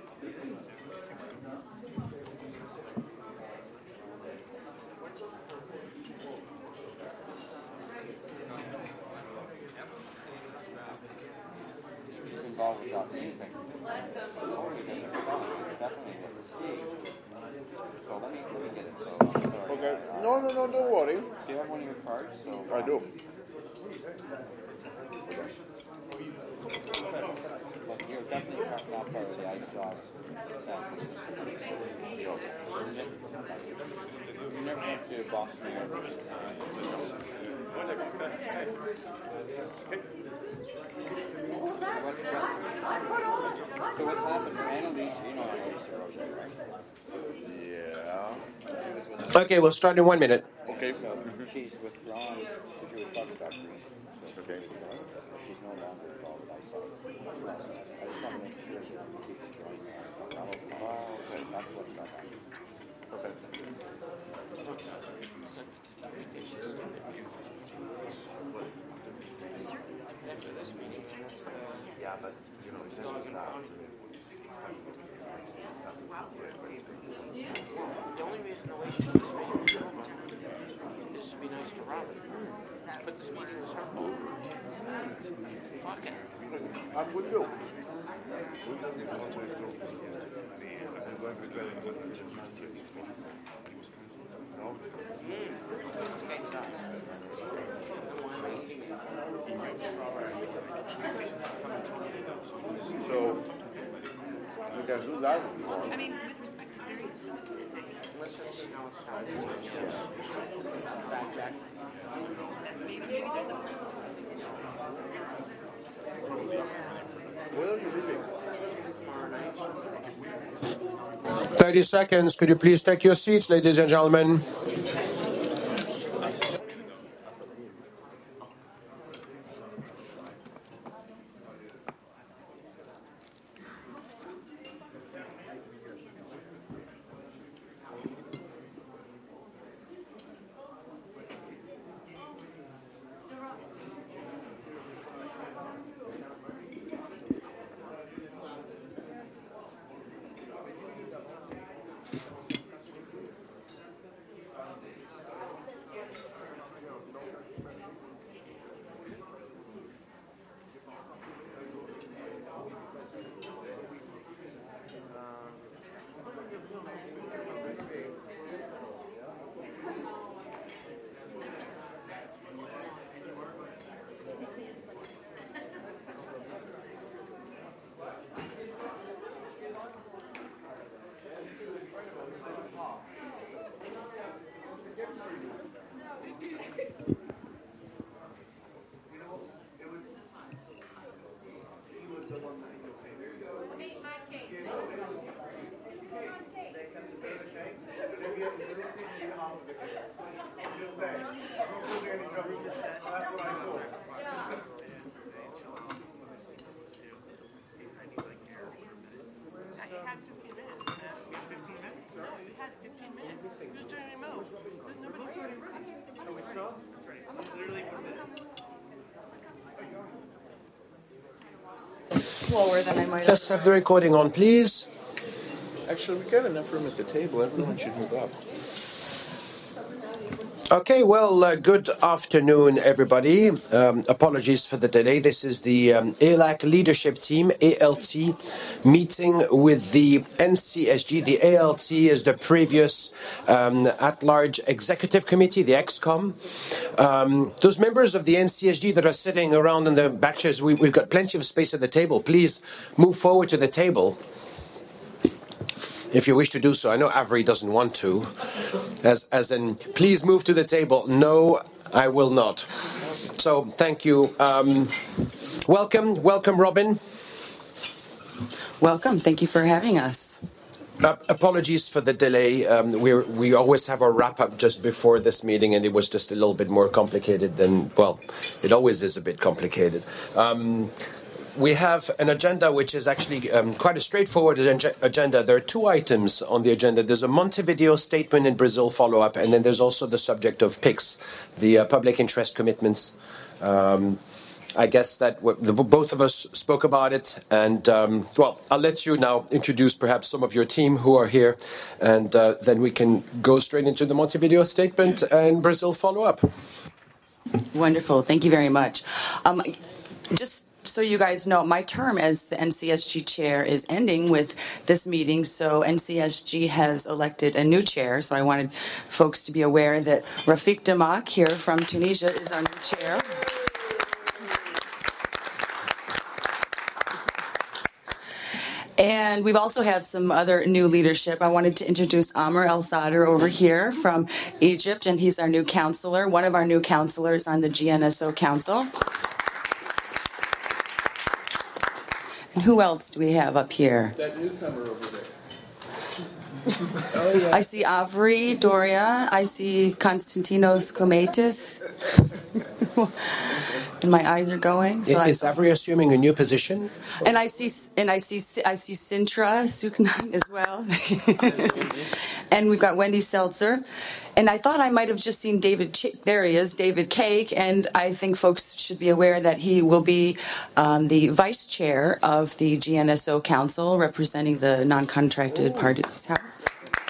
Involved without music. Totally different song. It's definitely good to see. So let me get it. So sorry. Okay. No, don't worry. Do you have one of your cards? So I do. But you're definitely not part of the Ice Dogs San Francisco. You never went to Boston University. So what's happened? Annalise, you know Annalise Roger, right? Yeah. Okay, we'll start in 1 minute. Okay. So she's withdrawn. She was talking about green. So Okay. she's no longer involved with ISOC. That's what I said. I just want to make sure that people join that. Okay. That's what's up. Okay. Yeah, but you know, it's just not. The only reason the way she was making this would be nice to Robin. But this meeting was her fault. Fuck it. I'm with you. So we can do that if you want. I mean, with respect to very specific, Let's just see how it starts. Back. that's maybe there's a person. Where are you living? 30 seconds. Could you please take your seats, ladies and gentlemen? Slower than I might have. Let's have the recording on, please. Actually, we got enough room at the table. Everyone should move up. Okay, well, good afternoon, everybody. Apologies for the delay. This is the ALAC leadership team, ALT, meeting with the NCSG. The ALT is the previous at-large executive committee, the EXCOM. Those members of the NCSG that are sitting around in the back chairs, we've got plenty of space at the table. Please move forward to the table if you wish to do so. I know Avery doesn't want to. As in, please move to the table. No, I will not. So, thank you. Welcome, Robin. Welcome. Thank you for having us. Apologies for the delay. We always have our wrap-up just before this meeting, and it was just a little bit more complicated than, well, it always is a bit complicated. We have an agenda which is actually quite a straightforward agenda. There are two items on the agenda. There's a Montevideo statement in Brazil follow-up, and then there's also the subject of PICs, the public interest commitments. I guess that both of us spoke about it. And, well, I'll let you now introduce perhaps some of your team who are here. And then we can go straight into the Montevideo statement and Brazil follow-up. Wonderful. Thank you very much. Just so you guys know, my term as the NCSG chair is ending with this meeting, so NCSG has elected a new chair, so I wanted folks to be aware that Rafik Demak here from Tunisia is our new chair. And we've also had some other new leadership. I wanted to introduce Amr El Sadr over here from Egypt, and he's our new counselor, one of our new counselors on the GNSO Council. And who else do we have up here? That newcomer over there. Oh, yeah. I see Avri Doria. I see Konstantinos Komaitis. And my eyes are going. So is Avri assuming a new position? And I see Sintra Suknan as well. And we've got Wendy Seltzer. And I thought I might have just seen there he is, David Cake, and I think folks should be aware that he will be the vice chair of the GNSO Council, representing the non-contracted parties house.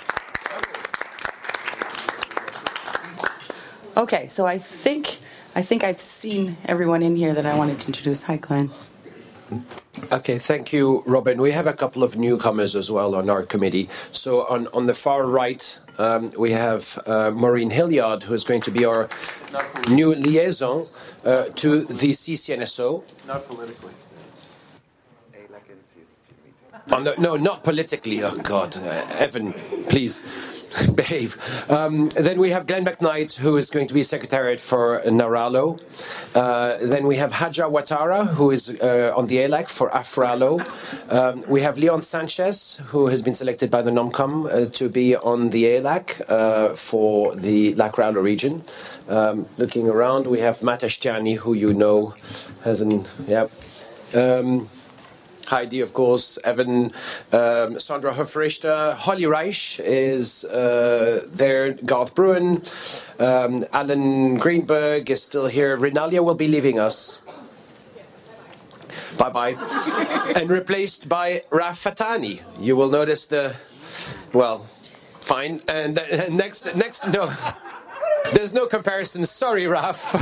Okay, so I think I've seen everyone in here that I wanted to introduce. Hi, Glenn. Okay, thank you, Robin. We have a couple of newcomers as well on our committee. So on the far right, we have Maureen Hilliard, who is going to be our new liaison to the CCNSO. Not politically. No, not politically. Oh, God. Evan, please behave. Then we have Glenn McKnight, who is going to be secretariat for Naralo. Then we have Haja Ouattara, who is on the ALAC for Afralo. We have Leon Sanchez, who has been selected by the NOMCOM to be on the ALAC for the Lacralo region. Looking around, we have Matt Ashtiani, who you know has an... Yep. Heidi, of course, Evan, Sandra Hofrichter, Holly Reich is there, Garth Bruin, Alan Greenberg is still here. Rinalia will be leaving us. Bye-bye. And replaced by Raf Fatani. You will notice fine. And next, no. There's no comparison. Sorry, Raf.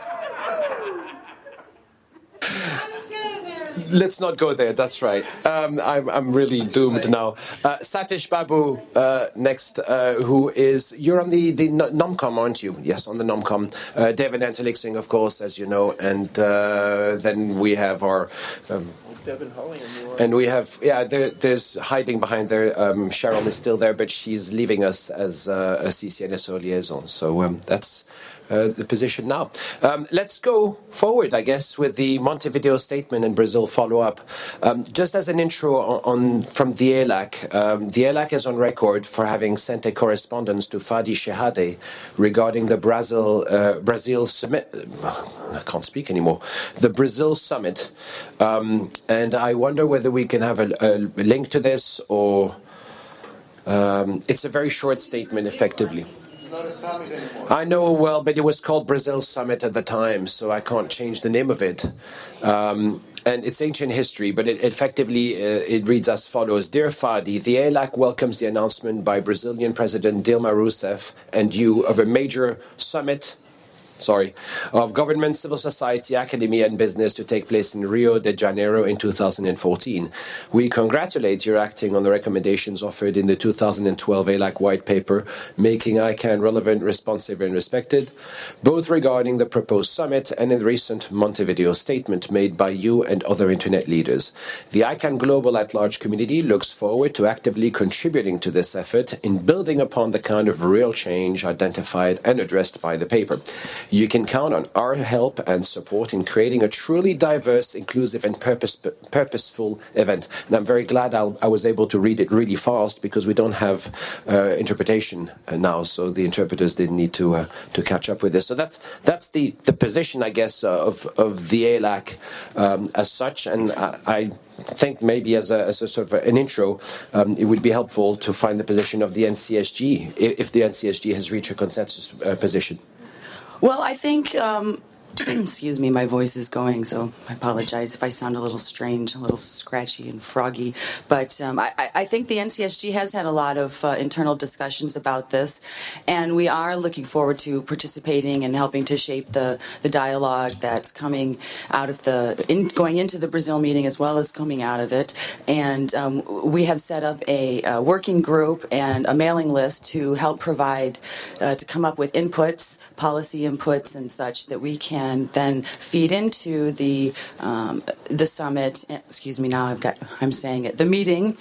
Let's not go there. That's right. I'm really doomed now. Satish Babu next, who is you're on the NOMCOM, aren't you? Yes, on the NOMCOM. David Antelixing, of course, as you know, and then we have our. Devin Holly and we have there's hiding behind there. Cheryl is still there, but she's leaving us as a CCNSO liaison. So that's. The position now. Let's go forward, I guess, with the Montevideo statement and Brazil follow-up. Just as an intro from the ALAC, the ALAC is on record for having sent a correspondence to Fadi Shehadeh regarding the Brazil summit. I can't speak anymore. The Brazil summit. And I wonder whether we can have a link to this or... it's a very short statement, effectively. Not a summit anymore. I know well, but it was called Brazil Summit at the time, so I can't change the name of it. And it's ancient history, but it reads as follows. Dear Fadi, the ALAC welcomes the announcement by Brazilian President Dilma Rousseff and you of a major summit of government, civil society, academia and business to take place in Rio de Janeiro in 2014. We congratulate your acting on the recommendations offered in the 2012 ALAC White Paper, making ICANN relevant, responsive and respected, both regarding the proposed summit and in the recent Montevideo statement made by you and other Internet leaders. The ICANN Global at-large community looks forward to actively contributing to this effort in building upon the kind of real change identified and addressed by the paper. You can count on our help and support in creating a truly diverse, inclusive, and purposeful event. And I'm very glad I was able to read it really fast because we don't have interpretation now, so the interpreters didn't need to catch up with this. So that's the position, I guess, of the ALAC as such. And I think maybe as a sort of an intro, it would be helpful to find the position of the NCSG if the NCSG has reached a consensus position. Well, I think Excuse me, my voice is going, so I apologize if I sound a little strange, a little scratchy and froggy. But I think the NCSG has had a lot of internal discussions about this, and we are looking forward to participating and helping to shape the dialogue that's coming out of going into the Brazil meeting as well as coming out of it. And we have set up a working group and a mailing list to help provide, to come up with inputs, policy inputs and such that we can then feed into the summit. Excuse me, now I'm saying it. The meeting,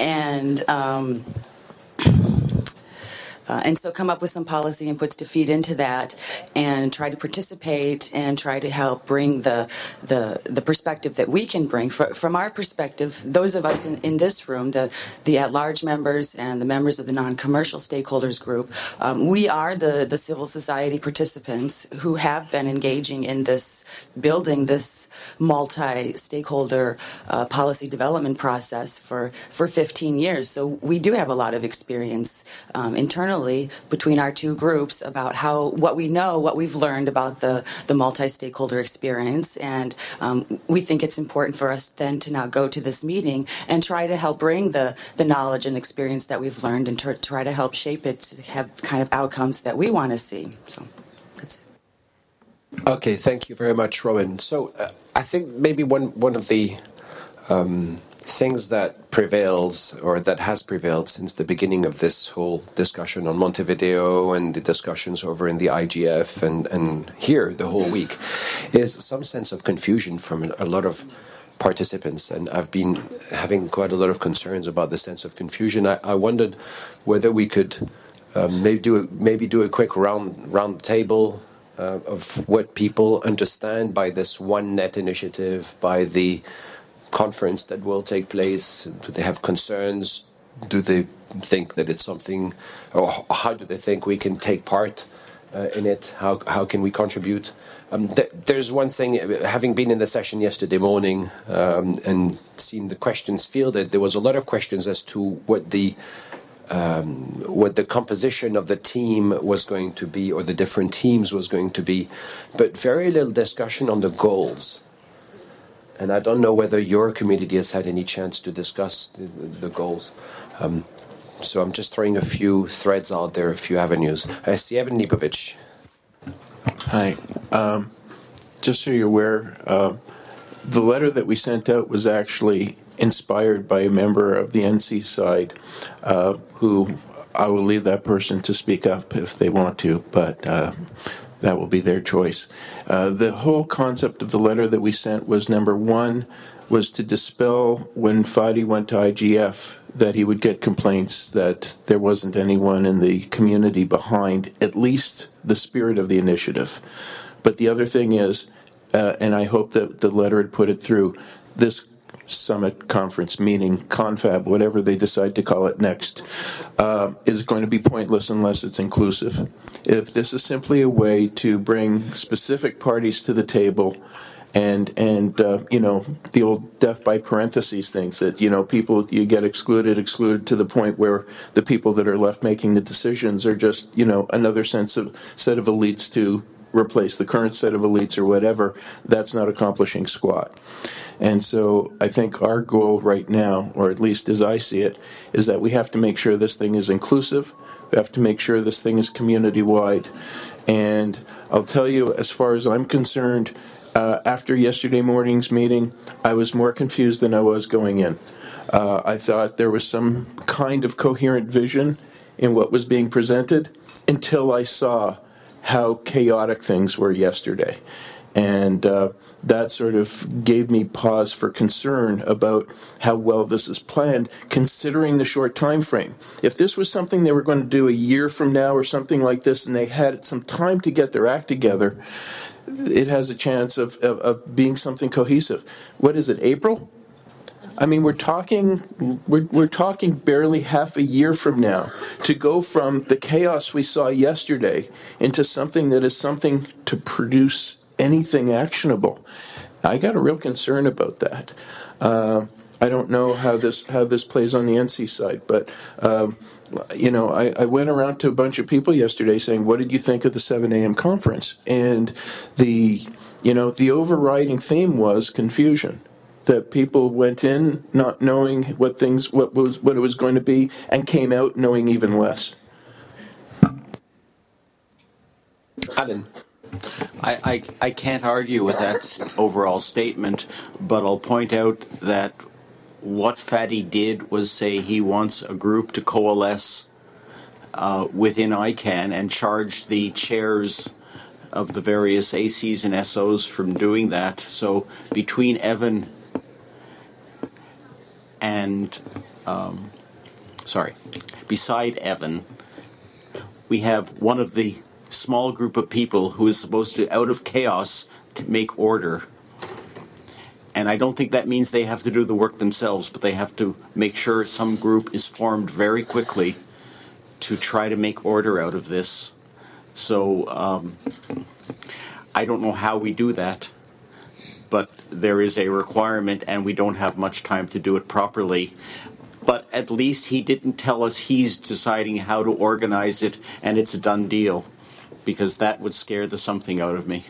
and so come up with some policy inputs to feed into that and try to participate and try to help bring the perspective that we can bring. From our perspective, those of us in this room, the at-large members and the members of the non-commercial stakeholders group, we are the civil society participants who have been engaging in this, building this multi-stakeholder policy development process for 15 years. So we do have a lot of experience internally between our two groups about what we know, what we've learned about the multi-stakeholder experience, and we think it's important for us then to now go to this meeting and try to help bring the knowledge and experience that we've learned and try to help shape it to have kind of outcomes that we want to see. So that's it. Okay, thank you very much, Rowan. So I think maybe one of the things that prevails, or that has prevailed since the beginning of this whole discussion on Montevideo and the discussions over in the IGF and here the whole week, is some sense of confusion from a lot of participants. And I've been having quite a lot of concerns about the sense of confusion. I wondered whether we could maybe do a quick round table of what people understand by this One Net initiative, by the conference that will take place. Do they have concerns? Do they think that it's something, or how do they think we can take part in it? How can we contribute? There's one thing, having been in the session yesterday morning and seen the questions fielded, there was a lot of questions as to what the composition of the team was going to be, or the different teams was going to be, but very little discussion on the goals. And I don't know whether your community has had any chance to discuss the goals. So I'm just throwing a few threads out there, a few avenues. I see Evan Lipovich. Hi. Just so you're aware, the letter that we sent out was actually inspired by a member of the NC side, who I will leave that person to speak up if they want to, but that will be their choice. The whole concept of the letter that we sent was, number one, was to dispel when Fadi went to IGF that he would get complaints that there wasn't anyone in the community behind at least the spirit of the initiative. But the other thing is, and I hope that the letter had put it through, this summit, conference, meeting, confab, whatever they decide to call it next, is going to be pointless unless it's inclusive. If this is simply a way to bring specific parties to the table and the old death by parentheses things that, people, you get excluded to the point where the people that are left making the decisions are just, another set of elites to replace the current set of elites or whatever, that's not accomplishing squat. And so I think our goal right now, or at least as I see it, is that we have to make sure this thing is inclusive. We have to make sure this thing is community-wide. And I'll tell you, as far as I'm concerned, after yesterday morning's meeting, I was more confused than I was going in. I thought there was some kind of coherent vision in what was being presented until I saw how chaotic things were yesterday. And that sort of gave me pause for concern about how well this is planned, considering the short time frame. If this was something they were going to do a year from now or something like this, and they had some time to get their act together, it has a chance of being something cohesive. What is it, April? I mean, we're talking barely half a year from now to go from the chaos we saw yesterday into something that is something to produce anything actionable. I got a real concern about that. I don't know how this plays on the NC side, but I went around to a bunch of people yesterday saying, "What did you think of the 7 a.m. conference?" And the overriding theme was confusion. That people went in not knowing what it was going to be, and came out knowing even less. Alan. I can't argue with that overall statement, but I'll point out that what Fady did was say he wants a group to coalesce within ICANN and charge the chairs of the various ACs and SOs from doing that. So between Evan and, beside Evan, we have one of the small group of people who is supposed to, out of chaos, to make order. And I don't think that means they have to do the work themselves, but they have to make sure some group is formed very quickly to try to make order out of this. So I don't know how we do that, but there is a requirement and we don't have much time to do it properly. But at least he didn't tell us he's deciding how to organize it and it's a done deal, because that would scare the something out of me.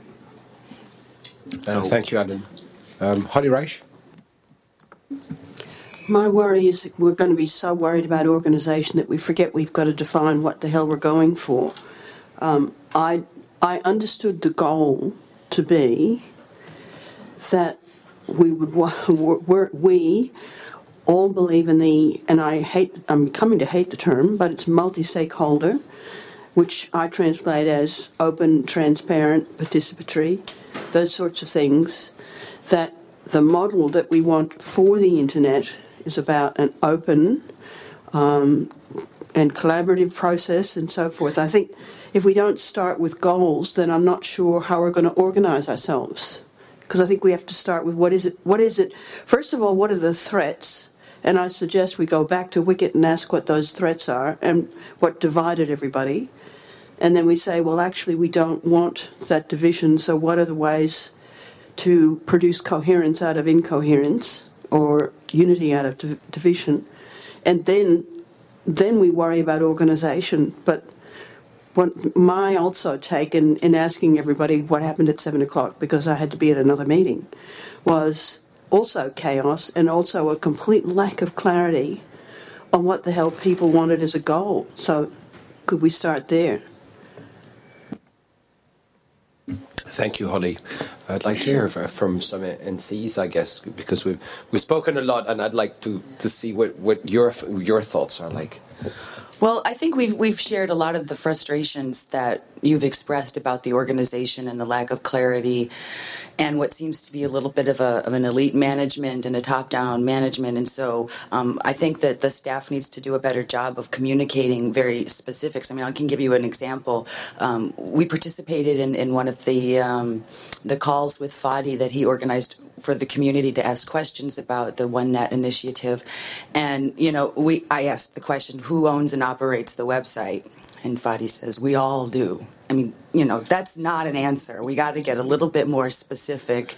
Thank you, Adam. Holly Reich? My worry is that we're going to be so worried about organisation that we forget we've got to define what the hell we're going for. I understood the goal to be that we all believe in and I'm coming to hate the term, but it's multi-stakeholder, which I translate as open, transparent, participatory, those sorts of things, that the model that we want for the internet is about an open and collaborative process and so forth. I think if we don't start with goals, then I'm not sure how we're going to organise ourselves. Because I think we have to start with what is it? First of all, what are the threats? And I suggest we go back to Wickett and ask what those threats are and what divided everybody. And then we say, well, actually, we don't want that division, so what are the ways to produce coherence out of incoherence or unity out of division? And then we worry about organisation. But what my also take in asking everybody what happened at 7 o'clock, because I had to be at another meeting, was also chaos and also a complete lack of clarity on what the hell people wanted as a goal. So could we start there? Thank you, Holly. I'd like to hear from some NCs, I guess, because we've spoken a lot, and I'd like to see what your thoughts are like. Well, I think we've shared a lot of the frustrations that you've expressed about the organization and the lack of clarity and what seems to be a little bit of an elite management and a top-down management. And so I think that the staff needs to do a better job of communicating very specifics. I mean, I can give you an example. We participated in one of the calls with Fady that he organized for the community to ask questions about the OneNet initiative. And, I asked the question, who owns and operates the website? And Fady says, we all do. I mean, that's not an answer. We got to get a little bit more specific.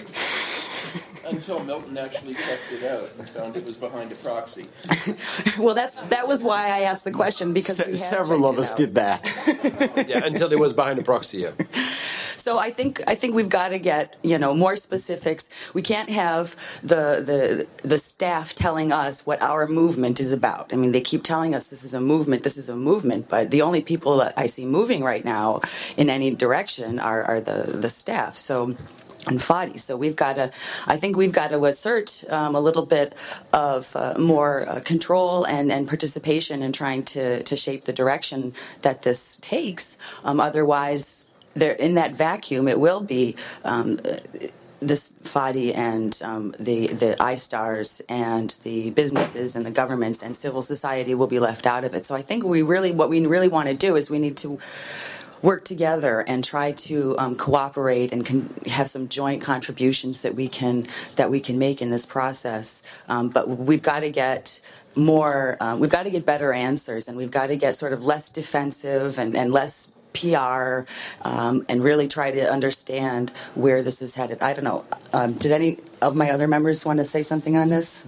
Until Milton actually checked it out and found it was behind a proxy. Well, that was why I asked the question, because several of us did that. Yeah, until it was behind a proxy. Yeah. So I think we've got to get more specifics. We can't have the staff telling us what our movement is about. I mean, they keep telling us this is a movement, but the only people that I see moving right now in any direction are the staff. So. And Fady. So I think we've got to assert a little bit of more control and participation in trying to shape the direction that this takes. Otherwise, in that vacuum, it will be this Fady and the iStars and the businesses and the governments and civil society will be left out of it. So I think what we really want to do is we need to work together and try to cooperate and have some joint contributions that we can make in this process. But we've got to get more. We've got to get better answers, and we've got to get sort of less defensive and less PR and really try to understand where this is headed. I don't know. Did any of my other members want to say something on this?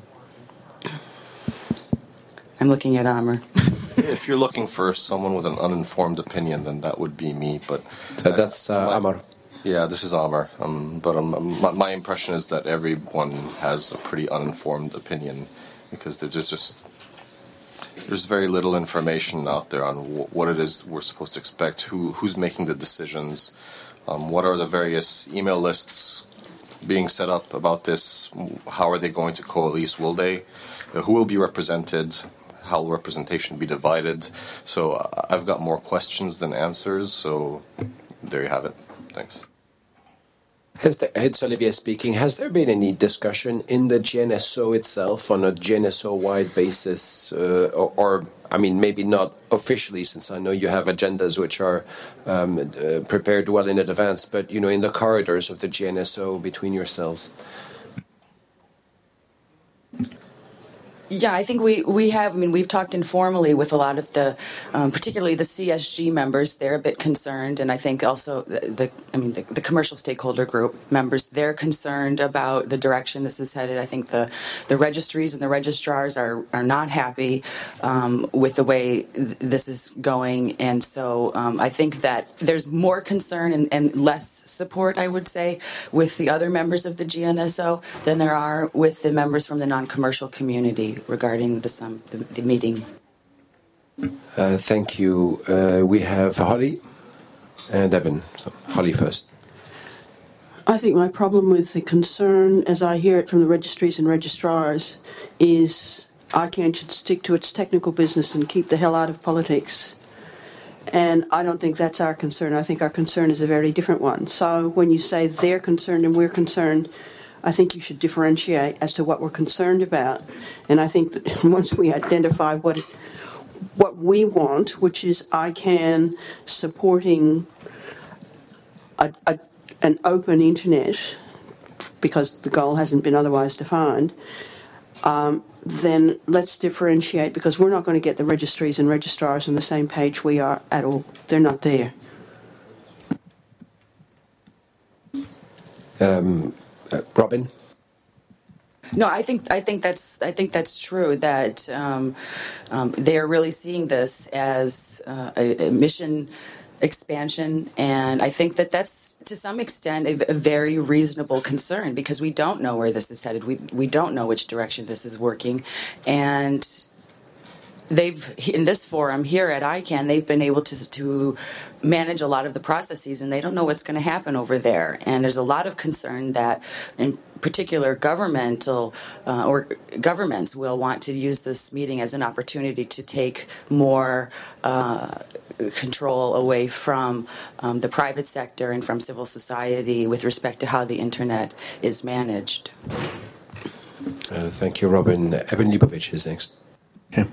I'm looking at Amr. If you're looking for someone with an uninformed opinion, then that would be me. But That's Amr. Yeah, this is Amr. My impression is that everyone has a pretty uninformed opinion because there's very little information out there on what it is we're supposed to expect, who's making the decisions, what are the various email lists being set up about this, how are they going to coalesce, will they, who will be represented, how will representation be divided. So I've got more questions than answers, so there you have it. Thanks. It's Olivier speaking. Has there been any discussion in the GNSO itself on a GNSO-wide basis, or I mean, maybe not officially, since I know you have agendas which are prepared well in advance, but in the corridors of the GNSO between yourselves? Yeah, I think we have. I mean, we've talked informally with a lot of the, particularly the CSG members. They're a bit concerned, and I think also the commercial stakeholder group members. They're concerned about the direction this is headed. I think the registries and the registrars are not happy with the way this is going, and so I think that there's more concern and less support, I would say, with the other members of the GNSO than there are with the members from the non-commercial community regarding the meeting. Thank you. We have Holly and Evan. So Holly first. I think my problem with the concern, as I hear it from the registries and registrars, is ICANN should stick to its technical business and keep the hell out of politics. And I don't think that's our concern. I think our concern is a very different one. So when you say they're concerned and we're concerned, I think you should differentiate as to what we're concerned about. And I think that once we identify what we want, which is ICANN supporting an open internet, because the goal hasn't been otherwise defined, then let's differentiate, because we're not going to get the registries and registrars on the same page we are at all. They're not there. Robin? No, I think that's true. That they're really seeing this as a mission expansion, and I think that that's to some extent a very reasonable concern, because we don't know where this is headed. We don't know which direction this is working, and they've, in this forum here at ICANN, they've been able to manage a lot of the processes, and they don't know what's going to happen over there. And there's a lot of concern that, in particular, governmental or governments will want to use this meeting as an opportunity to take more control away from the private sector and from civil society with respect to how the internet is managed. Thank you, Robin. Evan Leibovich is next. Yeah.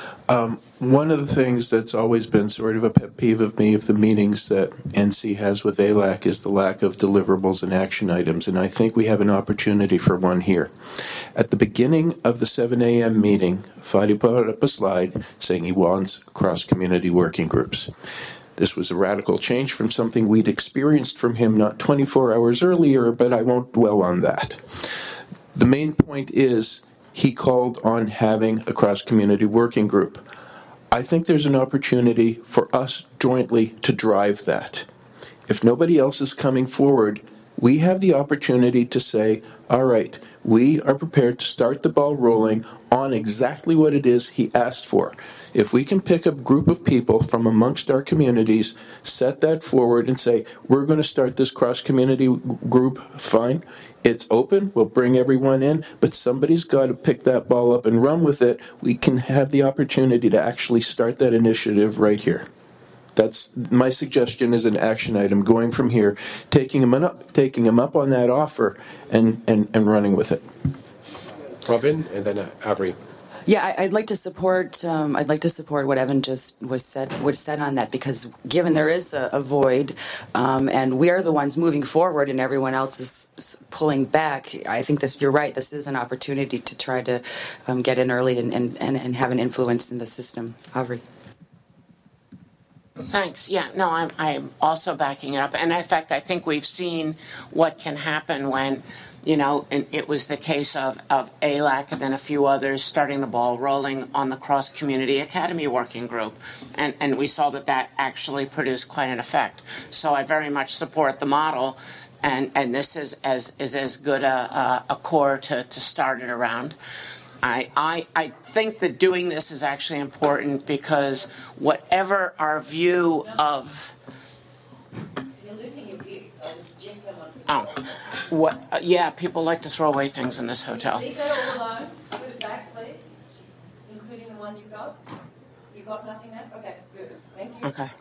One of the things that's always been sort of a pet peeve of me of the meetings that NC has with ALAC is the lack of deliverables and action items, and I think we have an opportunity for one here. At the beginning of the 7 a.m. meeting, Fadi put up a slide saying he wants cross-community working groups. This was a radical change from something we'd experienced from him not 24 hours earlier, but I won't dwell on that. The main point is he called on having a cross-community working group. I think there's an opportunity for us jointly to drive that. If nobody else is coming forward, we have the opportunity to say, all right, we are prepared to start the ball rolling on exactly what it is he asked for. If we can pick a group of people from amongst our communities, set that forward and say, we're going to start this cross-community group, fine. It's open, we'll bring everyone in, but somebody's got to pick that ball up and run with it. We can have the opportunity to actually start that initiative right here. That's my suggestion as an action item going from here, taking them up on that offer and running with it. Robin, and then Avery. Yeah, I'd like to support. I'd like to support what Evan just was said on that, because given there is a void, and we are the ones moving forward, and everyone else is pulling back. I think you're right. This is an opportunity to try to get in early and have an influence in the system. Avery. Thanks. Yeah, no, I'm also backing it up. And in fact, I think we've seen what can happen when, and it was the case of ALAC and then a few others starting the ball rolling on the Cross Community Academy Working Group. And we saw that actually produced quite an effect. So I very much support the model. And this is as good a core to start it around. I think that doing this is actually important because whatever our view of... You're losing your view, so it's just someone... yeah, people like to throw away things in this hotel. Leave that all alone. Put it back, please, including the one you've got. You've got nothing there? Okay, good. Thank you. Okay.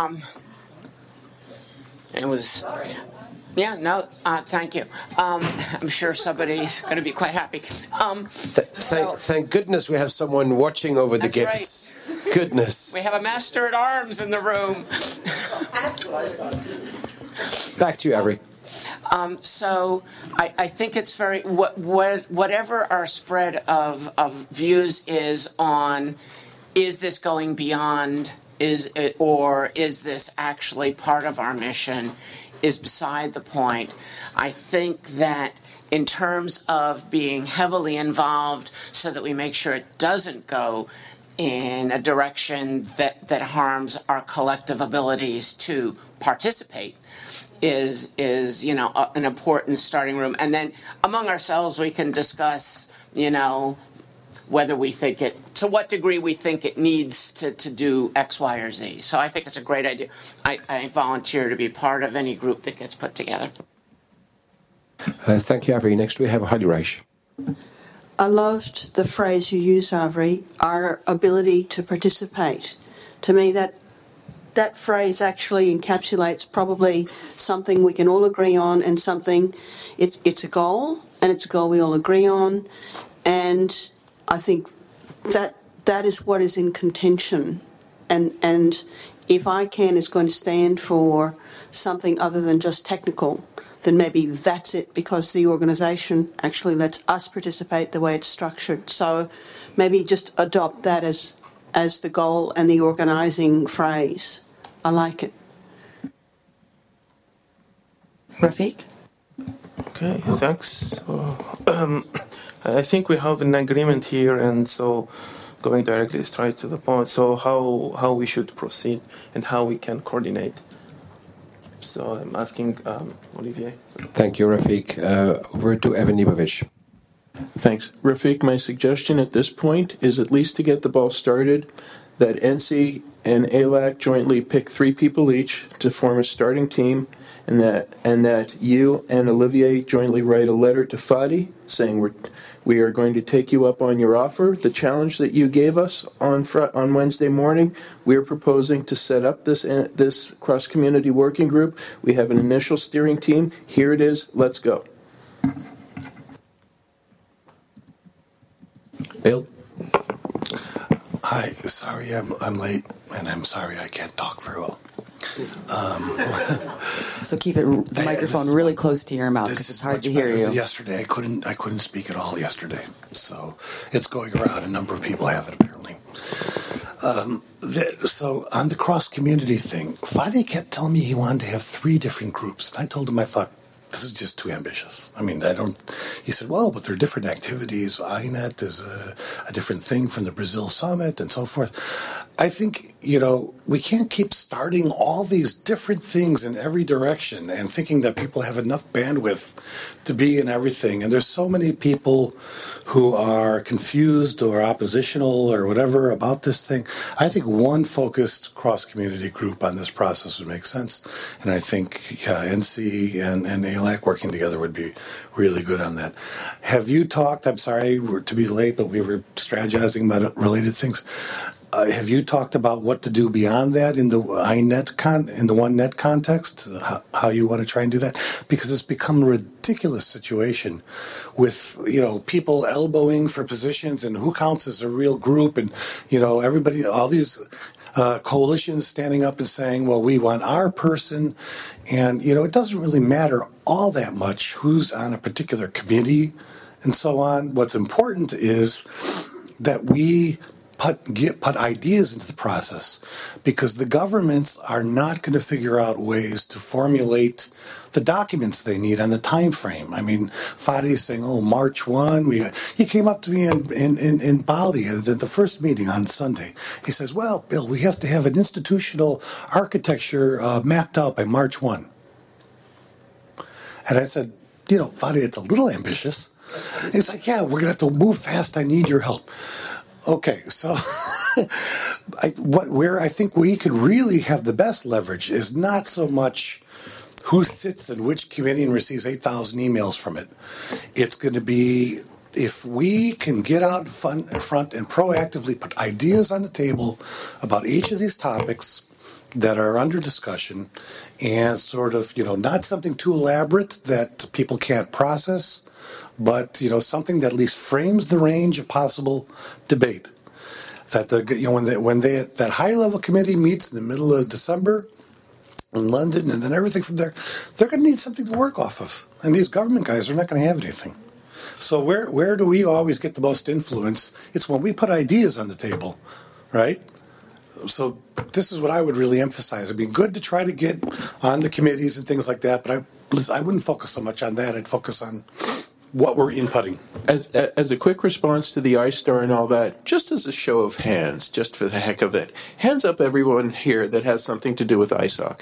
It was... Sorry. Yeah, no, thank you. I'm sure somebody's going to be quite happy. Thank goodness we have someone watching over the gifts. Right. Goodness. We have a master at arms in the room. Absolutely. Back to you, Avery. So I think it's very... whatever our spread of views is on, is this going beyond, or is this actually part of our mission, is beside the point. I think that in terms of being heavily involved so that we make sure it doesn't go in a direction that harms our collective abilities to participate is an important starting room. And then among ourselves we can discuss, whether we think to what degree we think it needs to do X, Y, or Z. So I think it's a great idea. I volunteer to be part of any group that gets put together. Thank you, Avery. Next we have Holly Reich. I loved the phrase you used, Avery, our ability to participate. To me, that phrase actually encapsulates probably something we can all agree on and something, it's a goal, and it's a goal we all agree on, and I think that is what is in contention, and if ICANN is going to stand for something other than just technical, then maybe that's it, because the organisation actually lets us participate the way it's structured. So maybe just adopt that as the goal and the organising phrase. I like it. Rafiq? Okay, thanks. I think we have an agreement here, and so going directly straight to the point. So how we should proceed and how we can coordinate. So I'm asking Olivier. Thank you, Rafiq. Over to Evan Leibovich. Thanks. Rafiq, my suggestion at this point is at least to get the ball started, that NC and ALAC jointly pick 3 people each to form a starting team, and that you and Olivier jointly write a letter to Fadi saying we are going to take you up on your offer. The challenge that you gave us on Wednesday morning, we are proposing to set up this cross-community working group. We have an initial steering team. Here it is. Let's go. Bill? Hi, sorry I'm late, and I'm sorry I can't talk very well. So keep the microphone really close to your mouth because it's hard to hear you. Yesterday, I couldn't speak at all yesterday, so it's going around. A number of people have it apparently. So on the cross-community thing, Fadi kept telling me he wanted to have 3 different groups, and I told him I thought, this is just too ambitious. I mean, he said, well, but there are different activities. INET is a different thing from the Brazil summit and so forth. I think, we can't keep starting all these different things in every direction and thinking that people have enough bandwidth to be in everything. And there's so many people who are confused or oppositional or whatever about this thing. I think one focused cross-community group on this process would make sense. And I think NC and ALAC working together would be really good on that. Have you talked, I'm sorry to be late, but we were strategizing about related things. Have you talked about what to do beyond that in the in the OneNet context? How you want to try and do that? Because it's become a ridiculous situation with people elbowing for positions and who counts as a real group, and everybody, all these coalitions standing up and saying, well, we want our person, and it doesn't really matter all that much who's on a particular committee and so on. What's important is that we put ideas into the process, because the governments are not going to figure out ways to formulate the documents they need on the time frame. I mean, Fadi's saying, "Oh, March 1." He came up to me in Bali at the first meeting on Sunday. He says, "Well, Bill, we have to have an institutional architecture mapped out by March 1." And I said, Fadi, it's a little ambitious. He's like, "Yeah, we're going to have to move fast. I need your help." Okay, so where I think we could really have the best leverage is not so much who sits in which committee and receives 8,000 emails from it. It's going to be if we can get out in front and proactively put ideas on the table about each of these topics that are under discussion, and sort of, not something too elaborate that people can't process, but, something that at least frames the range of possible debate. That that high-level committee meets in the middle of December in London, and then everything from there, they're going to need something to work off of. And these government guys are not going to have anything. So where do we always get the most influence? It's when we put ideas on the table, right? So this is what I would really emphasize. It'd be good to try to get on the committees and things like that, but I wouldn't focus so much on that. I'd focus on what we're inputting. As a quick response to the iStar and all that, just as a show of hands, just for the heck of it, hands up everyone here that has something to do with ISOC.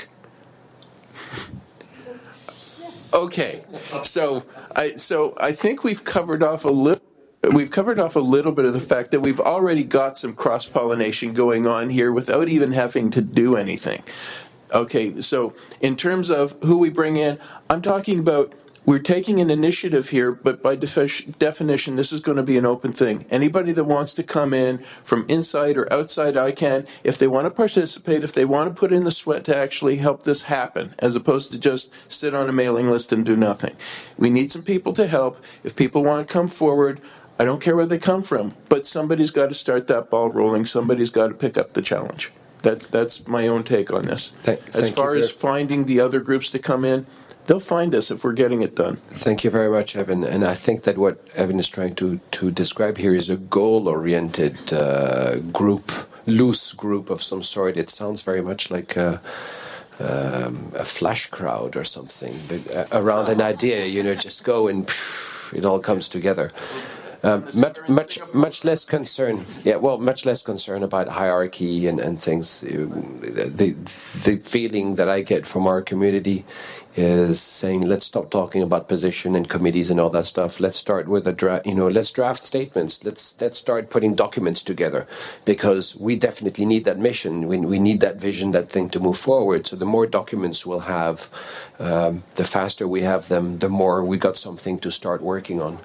Okay, so I think we've covered off a little. We've covered off a little bit of the fact that we've already got some cross-pollination going on here without even having to do anything. Okay, so in terms of who we bring in, I'm talking about we're taking an initiative here, but by definition, this is going to be an open thing. Anybody that wants to come in from inside or outside ICANN, if they want to participate, if they want to put in the sweat to actually help this happen, as opposed to just sit on a mailing list and do nothing. We need some people to help. If people want to come forward, I don't care where they come from, but somebody's got to start that ball rolling. Somebody's got to pick up the challenge. That's my own take on this. As far as finding the other groups to come in, they'll find us if we're getting it done. Thank you very much, Evan. And I think that what Evan is trying to describe here is a goal-oriented group, loose group of some sort. It sounds very much like a flash crowd or something, but around an idea, just go and it all comes together. Much less concern. Yeah, well, much less concern about hierarchy and things. The feeling that I get from our community is saying, let's stop talking about position and committees and all that stuff. Let's start with let's draft statements. Let's start putting documents together, because we definitely need that mission. We need that vision, that thing to move forward. So the more documents we'll have, the faster we have them, the more we got something to start working on.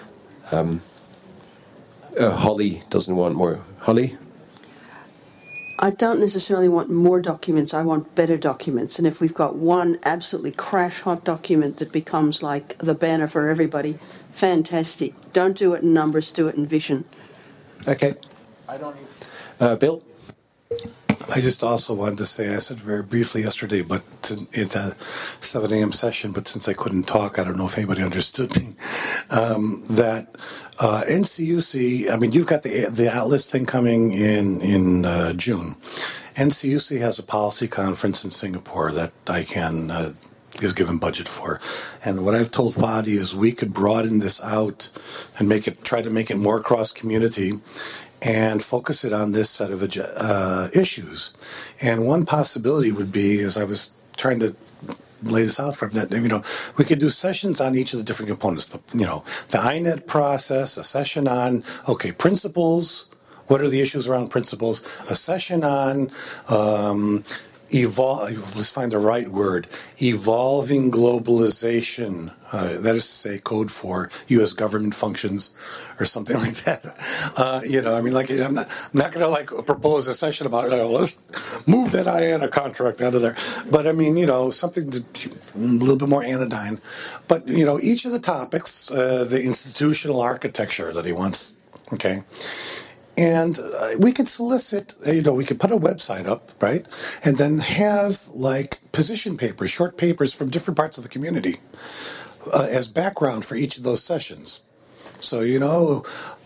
Holly doesn't want more. Holly? I don't necessarily want more documents. I want better documents. And if we've got one absolutely crash-hot document that becomes like the banner for everybody, fantastic. Don't do it in numbers, do it in vision. Okay. I don't even... Bill? I just also wanted to say, I said very briefly yesterday, but at the 7 a.m. session, but since I couldn't talk, I don't know if anybody understood me, that NCUC, I mean, you've got the Atlas thing coming in June. NCUC has a policy conference in Singapore that ICANN is given budget for. And what I've told Fadi is we could broaden this out and try to make it more cross-community and focus it on this set of issues. And one possibility would be, as I was trying to lay this out for that, we could do sessions on each of the different components. The INET process, a session on, principles. What are the issues around principles? A session on let's find the right word, evolving globalization. That is to say, code for U.S. government functions or something like that. I'm not going to propose a session about, let's move that IANA contract out of there. But something a little bit more anodyne. But, each of the topics, the institutional architecture that he wants, okay? And we could solicit, we could put a website up, right? And then have position papers, short papers from different parts of the community as background for each of those sessions. So,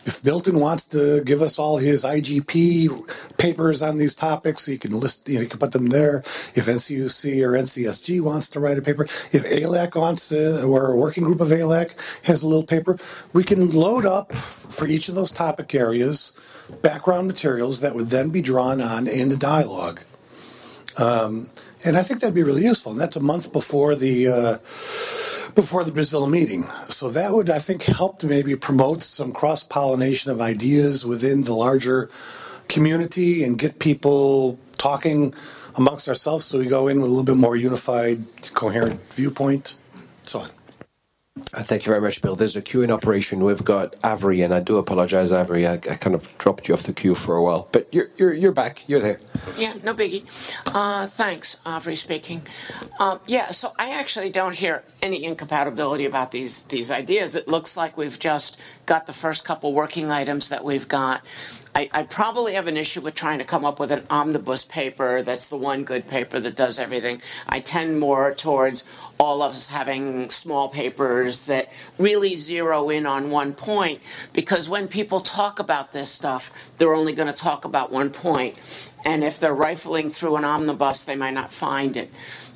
If Milton wants to give us all his IGP papers on these topics, he can list, he can put them there. If NCUC or NCSG wants to write a paper, if ALAC wants to, or a working group of ALAC has a little paper, we can load up for each of those topic areas background materials that would then be drawn on in the dialogue. And I think that'd be really useful. And that's a month before the Brazil meeting. So that would, I think, help to maybe promote some cross-pollination of ideas within the larger community and get people talking amongst ourselves so we go in with a little bit more unified, coherent viewpoint, so on. Thank you very much, Bill. There's a queue in operation. We've got Avery, and I do apologize, Avery. I kind of dropped you off the queue for a while, but you're back. You're there. Yeah, no biggie. Thanks, Avery speaking. So I actually don't hear any incompatibility about these ideas. It looks like we've just got the first couple working items that we've got. I probably have an issue with trying to come up with an omnibus paper that's the one good paper that does everything. I tend more towards all of us having small papers that really zero in on one point, because when people talk about this stuff, they're only going to talk about one point. And if they're rifling through an omnibus, they might not find it.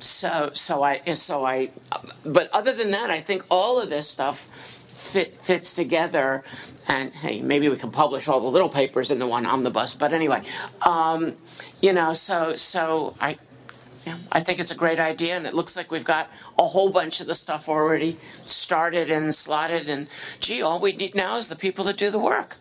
But other than that, I think all of this stuff fits together. And hey, maybe we can publish all the little papers in the one omnibus. But anyway, I think it's a great idea, and it looks like we've got a whole bunch of the stuff already started and slotted. And gee, all we need now is the people to do the work.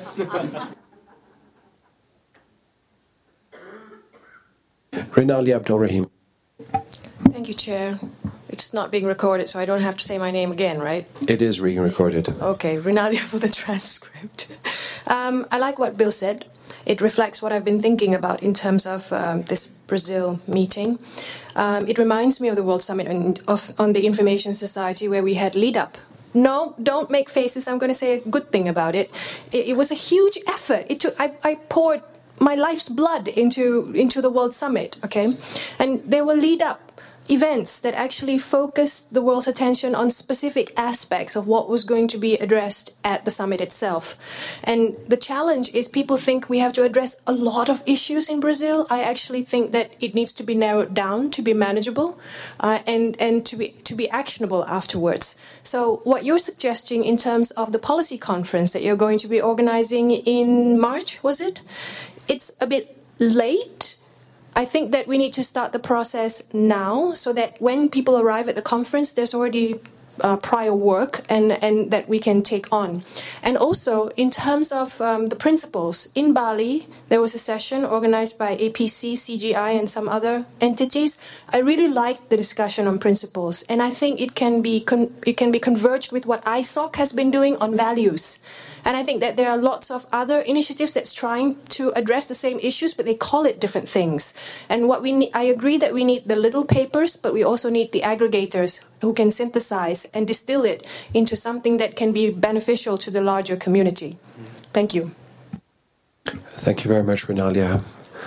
Rinaldi Abdulrahim. Thank you, Chair. It's not being recorded, so I don't have to say my name again, right? It is being recorded. Okay, Rinaldi for the transcript. I like what Bill said. It reflects what I've been thinking about in terms of this Brazil meeting. It reminds me of the World Summit on the Information Society, where we had lead up. No, don't make faces. I'm going to say a good thing about it. It was a huge effort. I poured my life's blood into the World Summit, okay? And there were lead up events that actually focused the world's attention on specific aspects of what was going to be addressed at the summit itself. And the challenge is people think we have to address a lot of issues in Brazil. I actually think that it needs to be narrowed down to be manageable and to be actionable afterwards. So what you're suggesting in terms of the policy conference that you're going to be organizing in March, was it? It's a bit late. I think that we need to start the process now so that when people arrive at the conference, there's already prior work and that we can take on. And also, in terms of the principles, in Bali, there was a session organized by APC, CGI, and some other entities. I really liked the discussion on principles, and I think it can be converged with what ISOC has been doing on values. And I think that there are lots of other initiatives that's trying to address the same issues, but they call it different things. And what we need, I agree that we need the little papers, but we also need the aggregators who can synthesize and distill it into something that can be beneficial to the larger community. Thank you. Thank you very much, Renalia.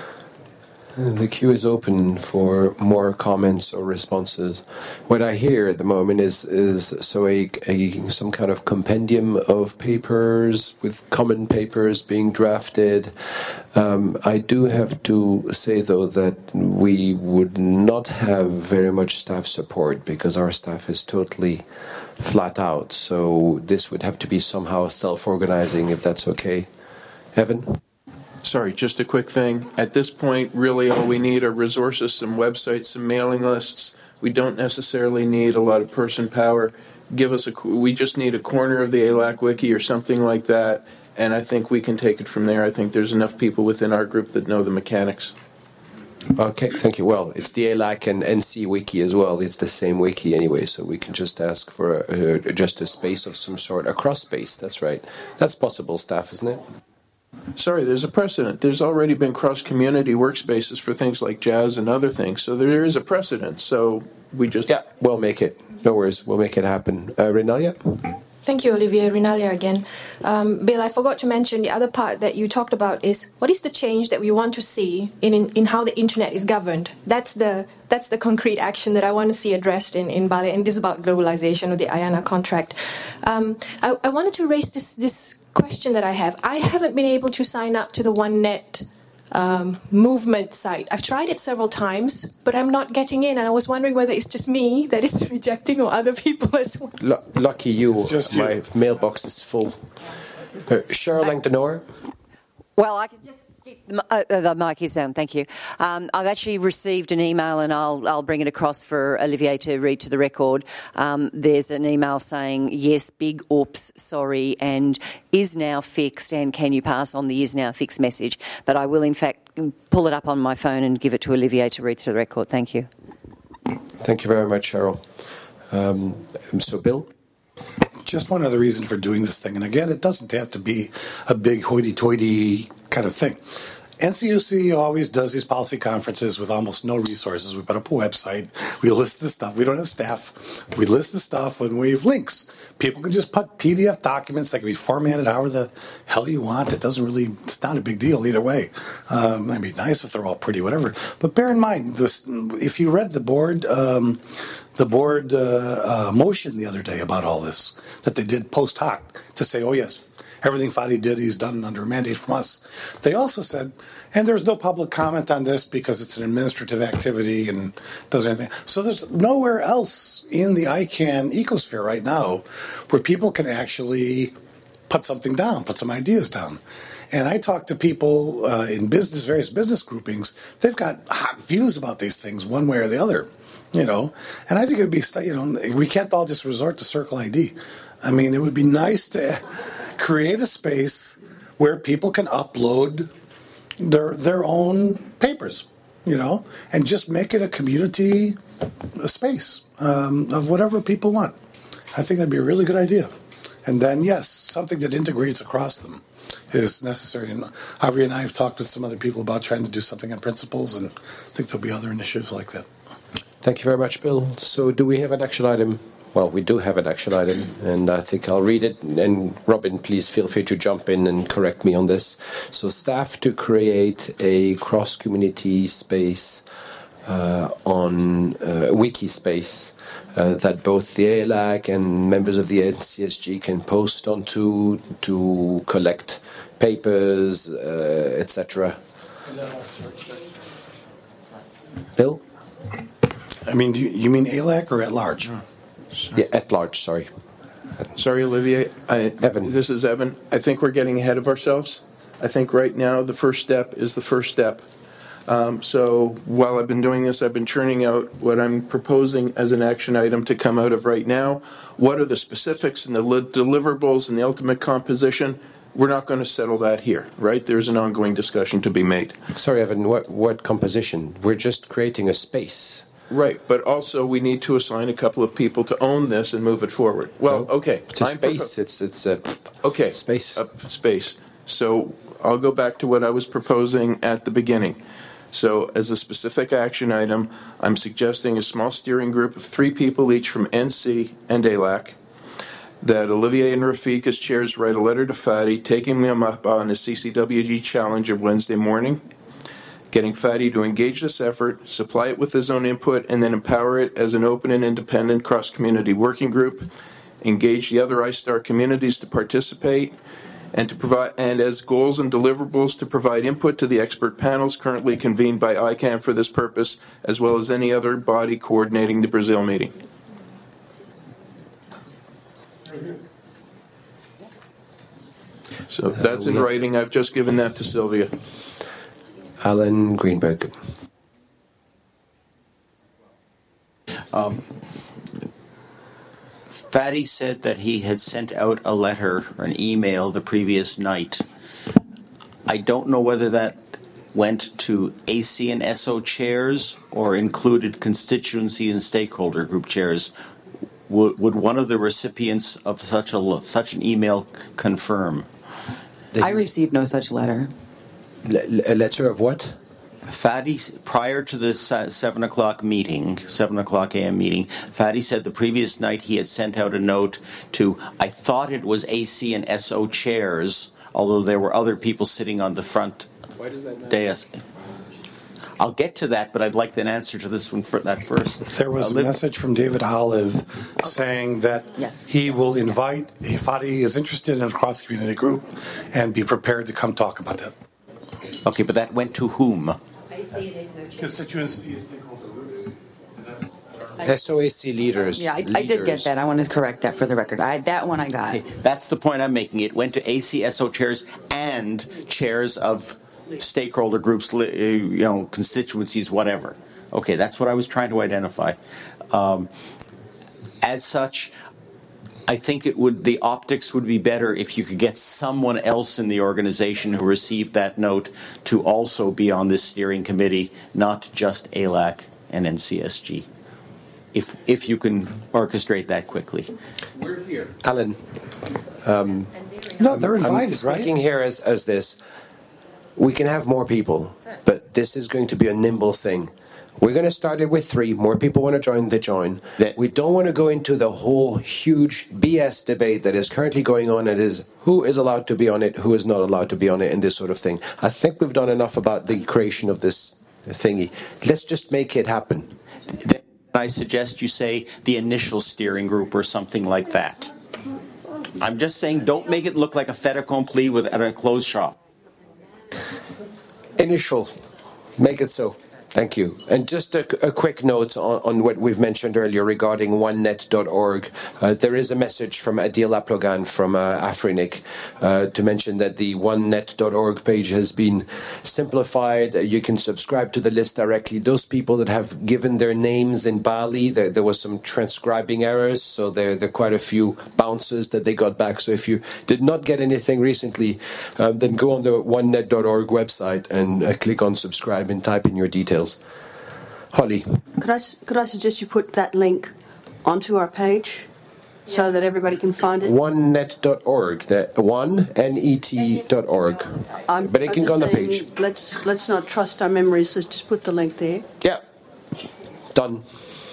The queue is open for more comments or responses. What I hear at the moment is some kind of compendium of papers with common papers being drafted. I do have to say, though, that we would not have very much staff support because our staff is totally flat out. So this would have to be somehow self-organizing, if that's okay. Evan? Sorry, just a quick thing. At this point, really all we need are resources, some websites, some mailing lists. We don't necessarily need a lot of person power. We just need a corner of the ALAC wiki or something like that, and I think we can take it from there. I think there's enough people within our group that know the mechanics. Okay, thank you. Well, it's the ALAC and NC wiki as well. It's the same wiki anyway, so we can just ask for just a space of some sort, a cross space. That's right. That's possible, staff, isn't it? Sorry, there's a precedent. There's already been cross-community workspaces for things like jazz and other things, so there is a precedent. So we just... Yeah, we'll make it. No worries. We'll make it happen. Renalia? Thank you, Olivier. Renalia again. Bill, I forgot to mention the other part that you talked about is what is the change that we want to see in how the internet is governed? That's the concrete action that I want to see addressed in Bali, and this is about globalization of the IANA contract. I wanted to raise this question that I have. I haven't been able to sign up to the OneNet movement site. I've tried it several times, but I'm not getting in, and I was wondering whether it's just me that it's rejecting or other people as well. Lucky you, my mailbox is full. Cheryl Langdonor? Well, I can just keep the mic is down, thank you. I've actually received an email, and I'll bring it across for Olivier to read to the record. There's an email saying, yes, big oops, sorry, and is now fixed, and can you pass on the is now fixed message? But I will, in fact, pull it up on my phone and give it to Olivier to read to the record. Thank you. Thank you very much, Cheryl. So, Bill? Just one other reason for doing this thing, and again, it doesn't have to be a big hoity-toity kind of thing. NCUC always does these policy conferences with almost no resources. We put up a website, we list the stuff. We don't have staff. We list the stuff and we have links. People can just put PDF documents that can be formatted however the hell you want. It's not a big deal either way. It'd be nice if they're all pretty, whatever. But bear in mind, if you read the board motion the other day about all this, that they did post hoc to say, oh yes, everything Fadi did, he's done under a mandate from us. They also said, and there's no public comment on this because it's an administrative activity and does anything. So there's nowhere else in the ICANN ecosphere right now where people can actually put something down, put some ideas down. And I talk to people in various business groupings. They've got hot views about these things one way or the other, And I think it'd be, we can't all just resort to Circle ID. I mean, it would be nice to create a space where people can upload their own papers, and just make it a community space of whatever people want. I think that'd be a really good idea. And then, yes, something that integrates across them is necessary. And Avi and I have talked with some other people about trying to do something on principles, and I think there'll be other initiatives like that. Thank you very much, Bill. So do we have an action item? Well, we do have an action item, and I think I'll read it. And Robin, please feel free to jump in and correct me on this. So staff to create a cross-community space on wiki space that both the ALAC and members of the NCSG can post onto to collect papers, etc. Bill? I mean, you mean ALAC or at large? Yeah, at large, sorry. Sorry, Olivier. Evan. This is Evan. I think we're getting ahead of ourselves. I think right now the first step is the first step. So while I've been doing this, I've been churning out what I'm proposing as an action item to come out of right now. What are the specifics and the deliverables and the ultimate composition? We're not going to settle that here, right? There's an ongoing discussion to be made. Sorry, Evan, what composition? We're just creating a space. Right, but also we need to assign a couple of people to own this and move it forward. Well, okay. It's a space. It's a space. Space. So I'll go back to what I was proposing at the beginning. So as a specific action item, I'm suggesting a small steering group of 3 people each from NC and ALAC, that Olivier and Rafik as chairs write a letter to Fadi taking them up on a CCWG challenge of Wednesday morning, getting Fadi to engage this effort, supply it with his own input, and then empower it as an open and independent cross-community working group, engage the other iStar communities to participate, and to provide, and as goals and deliverables to provide input to the expert panels currently convened by ICANN for this purpose, as well as any other body coordinating the Brazil meeting. So that's in writing. I've just given that to Sylvia. Alan Greenberg. Fadi said that he had sent out a letter or an email the previous night. I don't know whether that went to AC and SO chairs or included constituency and stakeholder group chairs. Would one of the recipients of such an email confirm? I received no such letter. A letter of what? Fadi, prior to the 7 o'clock meeting, 7 o'clock a.m. meeting, Fadi said the previous night he had sent out a note to, I thought it was AC and SO chairs, although there were other people sitting on the front dais. I'll get to that, but I'd like an answer to this one that first. There was a message from David Olive saying that he will invite, if Fadi is interested in a cross-community group, and be prepared to come talk about it. Okay, but that went to whom? Constituency. SOAC leaders. Yeah, I did get that. I want to correct that for the record. That one I got. Okay, that's the point I'm making. It went to ACSO chairs and chairs of stakeholder groups, constituencies, whatever. Okay, that's what I was trying to identify. As such, I think the optics would be better if you could get someone else in the organization who received that note to also be on this steering committee, not just ALAC and NCSG. If you can orchestrate that quickly. We're here. Alan. No, they're invited, I'm speaking here as this. We can have more people, but this is going to be a nimble thing. We're going to start it with 3. More people want to join, they join. We don't want to go into the whole huge BS debate that is currently going on. It is who is allowed to be on it, who is not allowed to be on it, and this sort of thing. I think we've done enough about the creation of this thingy. Let's just make it happen. I suggest you say the initial steering group or something like that. I'm just saying don't make it look like a fait accompli at a closed shop. Initial. Make it so. Thank you. And just a quick note on what we've mentioned earlier regarding onenet.org. There is a message from Adil Aplogan from Afrinic to mention that the onenet.org page has been simplified. You can subscribe to the list directly. Those people that have given their names in Bali, there was some transcribing errors, so there are quite a few bounces that they got back. So if you did not get anything recently, then go on the onenet.org website and click on subscribe and type in your details. Holly. Could I suggest you put that link onto our page so that everybody can find it? Onenet.org. Net.org. But it can go on the page. Let's not trust our memories. Let's just put the link there. Yeah. Done.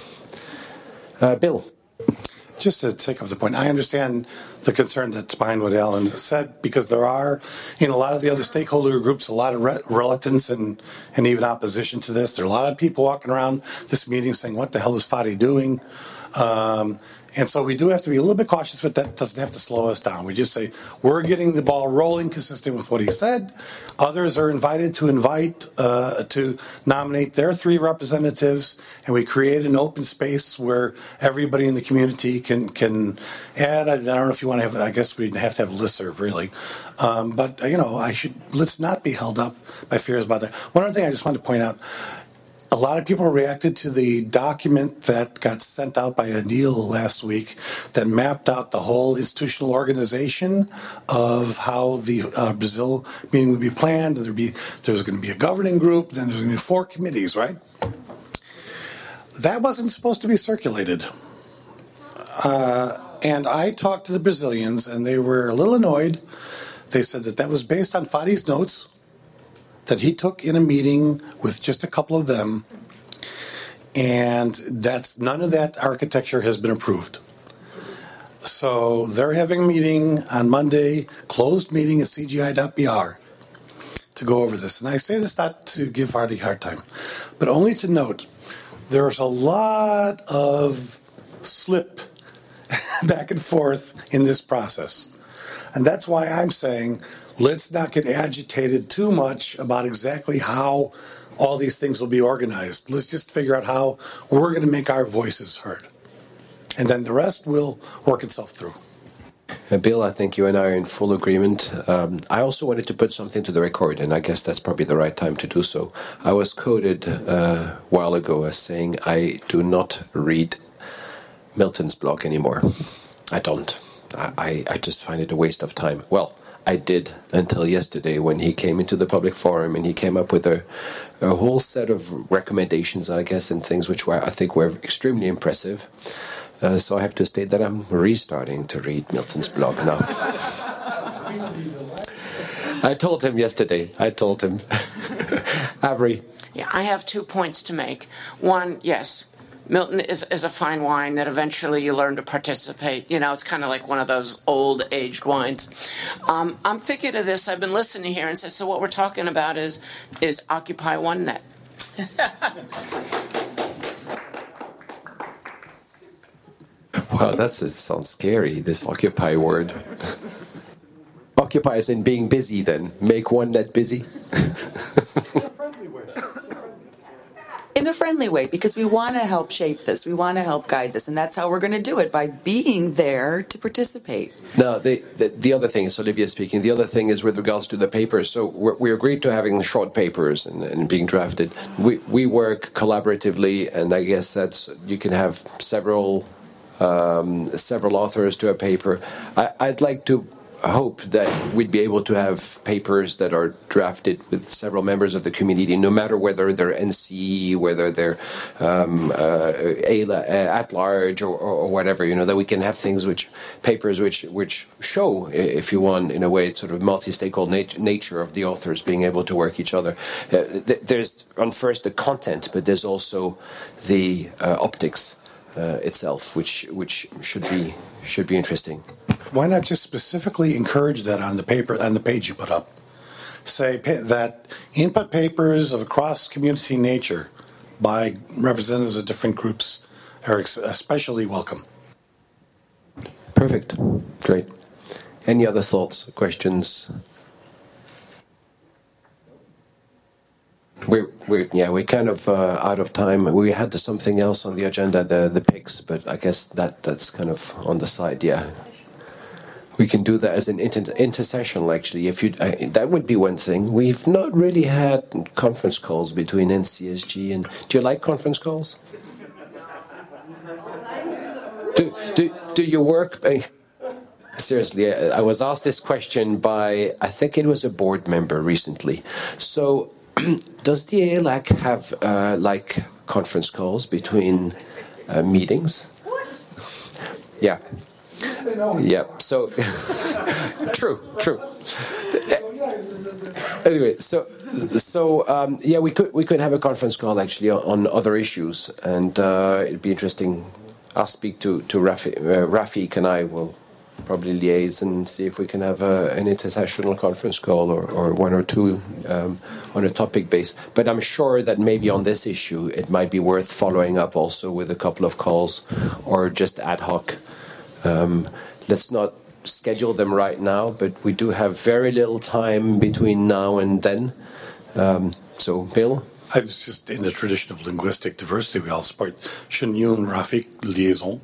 Bill. Just to take up the point, I understand the concern that's behind what Alan said, because there are, in a lot of the other stakeholder groups, a lot of reluctance and even opposition to this. There are a lot of people walking around this meeting saying, what the hell is Fadi doing? And so we do have to be a little bit cautious, but that doesn't have to slow us down. We just say, we're getting the ball rolling consistent with what he said. Others are invited to nominate their 3 representatives, and we create an open space where everybody in the community can add. I don't know if you want to have, I guess we'd have to have a listserv, really. But, let's not be held up by fears about that. One other thing I just wanted to point out, a lot of people reacted to the document that got sent out by Adil last week that mapped out the whole institutional organization of how the Brazil meeting would be planned. There's going to be a governing group, then there's going to be 4 committees, right? That wasn't supposed to be circulated. And I talked to the Brazilians, and they were a little annoyed. They said that was based on Fadi's notes that he took in a meeting with just a couple of them, and none of that architecture has been approved. So they're having a meeting on Monday, closed meeting at CGI.br to go over this. And I say this not to give Fadi a hard time, but only to note there's a lot of slip back and forth in this process. And that's why I'm saying let's not get agitated too much about exactly how all these things will be organized. Let's just figure out how we're going to make our voices heard. And then the rest will work itself through. Bill, I think you and I are in full agreement. I also wanted to put something to the record, and I guess that's probably the right time to do so. I was quoted a while ago as saying, I do not read Milton's blog anymore. I don't. I just find it a waste of time. Well, I did until yesterday when he came into the public forum and he came up with a whole set of recommendations, I guess, and things which I think were extremely impressive. So I have to state that I'm restarting to read Milton's blog now. I told him yesterday. Avery. Yeah, I have 2 points to make. One, yes, Milton is a fine wine that eventually you learn to participate. It's kind of like one of those old aged wines. I'm thinking of this. I've been listening here and said, so what we're talking about is Occupy OneNet. Wow, it sounds scary, this Occupy word. Occupy is in being busy then. Make one that busy. In a friendly way, because we want to help shape this. We want to help guide this. And that's how we're going to do it, by being there to participate. Now, the other thing, is Olivia speaking, the other thing is with regards to the papers. So we agreed to having short papers and being drafted. We work collaboratively, and I guess you can have several authors to a paper. I'd like to hope that we'd be able to have papers that are drafted with several members of the community, no matter whether they're NC, whether they're at large or whatever, that we can have papers which show, if you want, in a way, it's sort of multi-stakeholder nature of the authors being able to work each other. There's, on first, the content, but there's also the optics itself, which should be interesting. Why not just specifically encourage that on the page you put up? Say that input papers of a cross-community nature by representatives of different groups are especially welcome. Perfect. Great. Any other thoughts, questions? We're kind of out of time. We had something else on the agenda, the PICs, but I guess that's kind of on the side. Yeah. We can do that as an intersessional, actually. That would be one thing. We've not really had conference calls between NCSG and... Do you like conference calls? Do you work... Seriously, I was asked this question by, I think it was a board member recently. So, does the ALAC have, conference calls between meetings? Yeah. Yeah. So, true. Anyway, we could have a conference call actually on other issues, and it'd be interesting. I'll speak to Rafiq, and I will probably liaise and see if we can have an intersessional conference call or one or two on a topic base. But I'm sure that maybe on this issue it might be worth following up also with a couple of calls or just ad hoc. Let's not schedule them right now, but we do have very little time between now and then. So, Bill? I was just in the tradition of linguistic diversity. We all support Shinyu and Rafiq liaison.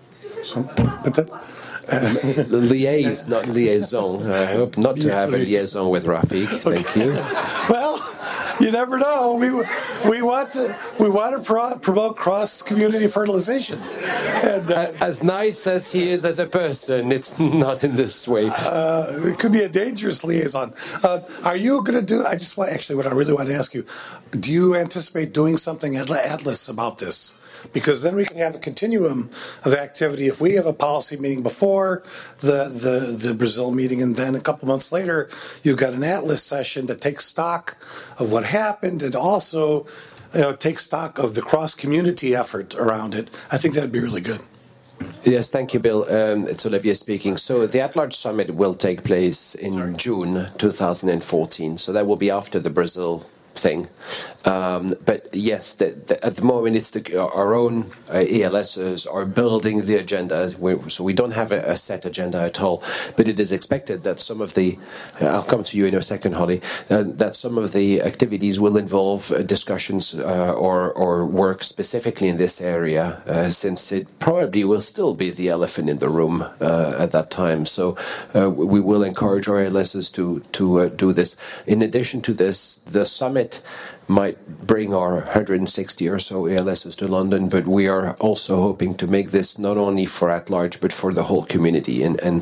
Liaise, not liaison. I hope not to have a liaison with Rafiq. Thank you. Well, you never know. We want to promote cross-community fertilization. And, as nice as he is as a person, it's not in this way. It could be a dangerous liaison. Are you going to do? What I really want to ask you: do you anticipate doing something at Atlas about this? Because then we can have a continuum of activity. If we have a policy meeting before the Brazil meeting, and then a couple months later, you've got an Atlas session that takes stock of what happened and also takes stock of the cross-community effort around it, I think that'd be really good. Yes, thank you, Bill. It's Olivier speaking. So the At-Large Summit will take place in June 2014. So that will be after the Brazil thing. But yes, at the moment, it's our own ELSs are building the agenda. So we don't have a set agenda at all. But it is expected that some of the, I'll come to you in a second, Holly, that some of the activities will involve discussions or work specifically in this area, since it probably will still be the elephant in the room at that time. So we will encourage our ELSs to do this. In addition to this, the summit might bring our 160 or so ELSs to London, but we are also hoping to make this not only for at-large, but for the whole community. And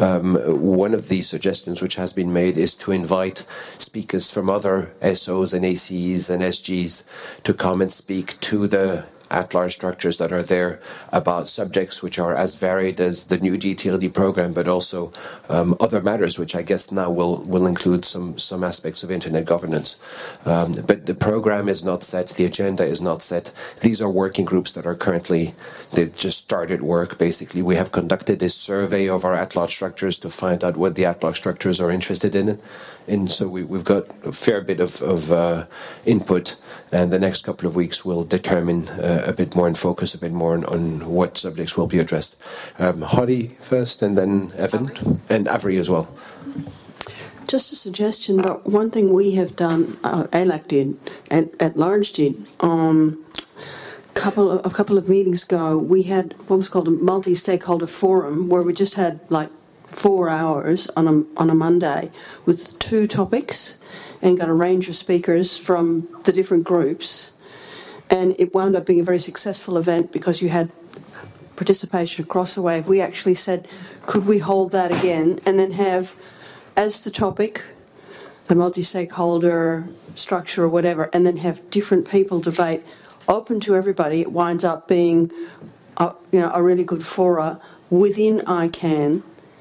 one of the suggestions which has been made is to invite speakers from other SOs and ACs and SGs to come and speak to the at-large structures that are there about subjects which are as varied as the new GTLD program, but also other matters which I guess now will include some aspects of internet governance. But the program is not set, the agenda is not set. These are working groups that are currently, they've just started work basically. We have conducted a survey of our at-large structures to find out what the at-large structures are interested in. so we've got a fair bit of input, and the next couple of weeks will determine a bit more and focus a bit more on what subjects will be addressed. Holly first, and then Evan, and Avery as well. Just a suggestion, but one thing we have done, ALAC did, and at large did, a couple of meetings ago, we had what was called a multi-stakeholder forum, where we just had like 4 hours on a Monday with 2 topics, and got a range of speakers from the different groups, and it wound up being a very successful event because you had participation across the way. We actually said, could we hold that again, and then have as the topic, the multi-stakeholder structure or whatever, and then have different people debate, open to everybody. It winds up being, a really good fora within ICANN.